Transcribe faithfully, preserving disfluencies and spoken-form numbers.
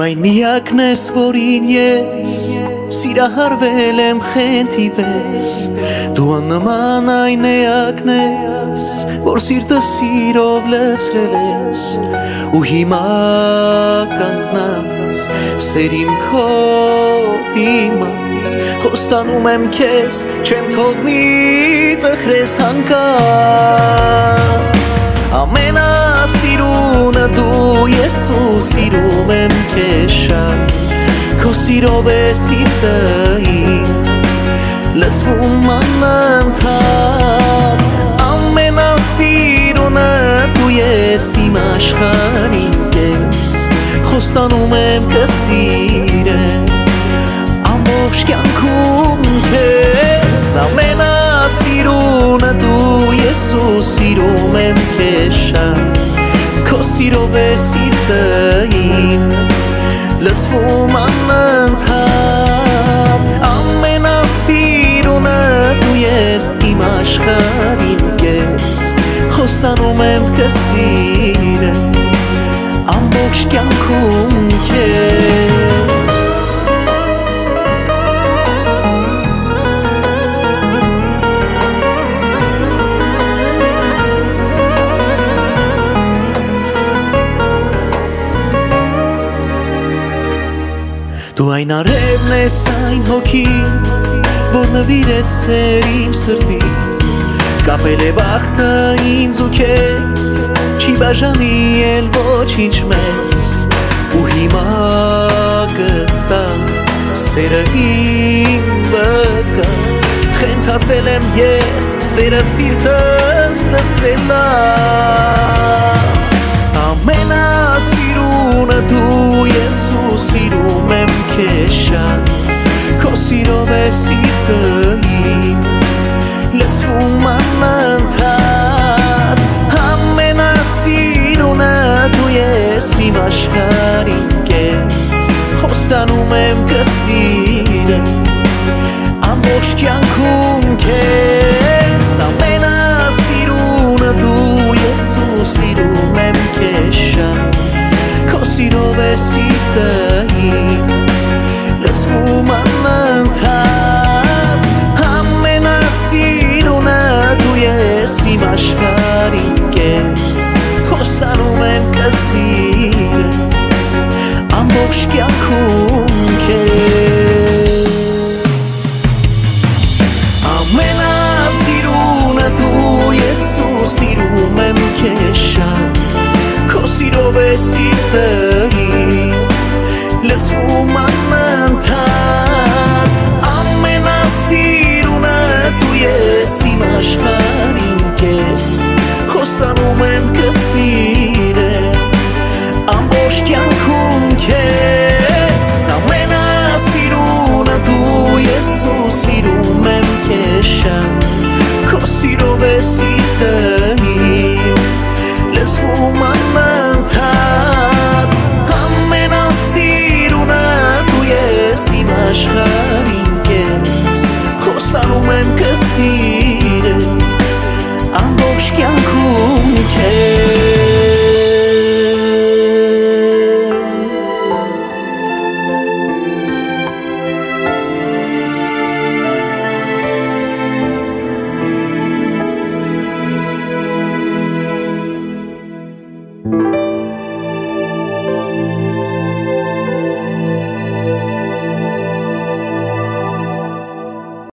այն միակն ես, որին ես սիրահարվել եմ խենթի պես, դու աննման այն էակն ես, որ սիրտը սիրով լցրել ես, ու հիմա կանգնած սերիմ քո դիմաց, խոստանում եմ քեզ, չեմ թողնի տխրես հանկարծ, ամենասիրունը դու ես ու սիրում եմ քեզ շատ, քո սիրով է սիրտը իմ լցվում անընդհատ, ամենասիրունը դու ես իմ աշխարհին կես, խոստանում եմ կսիրեմ ամբողջ կյանքում քեզ, ամենասիրունը դու ես ու սիրում եմ քեզ շատ, քո սիրով է սիրտը իմ լցվում անընդհատ, ամենասիրունը դու ես իմ աշխարհին կես, խոստանում եմ կսիրեմ ամբողջ կյանքում քեզ։ Դու այն արևն ես, այն հոգին, որ նվիրեց սեր իմ սրտին, կապել է բախտը ինձ ու քեզ, չի բաժանի էլ ոչինչ մեզ, ու հիմա գտամ սերը իմ վրա, խենթացել եմ ես, սերը սիրտս լցրելա, ամենասիրունը դու ես ու սիրում եմ քեզ շատ, քո սիրով է սիրտը իմ լցվում անընդհատ, ամենասիրունը դու ես իմ աշխարհին կես, խոստանում եմ կսիրեմ ամբողջ կյանքում քեզ, ամենասիրունը դու ես ու սիրում եմ քեզ շատ, քո սիրով է սիրտը իմ լցվում անընդհատ, ամենասիրունը դու ես իմ աշխարհին կես, խոստանում եմ կսիրեմ ամբողջ կյանքում քեզ, ամենասիրունը դու ես ու սիրում եմ քեզ շատ, քո սիրով է սիրտը իմ լցվում անընդհատ, ամենասիրունը դու ես իմ աշխարհին կես, խոստանում եմ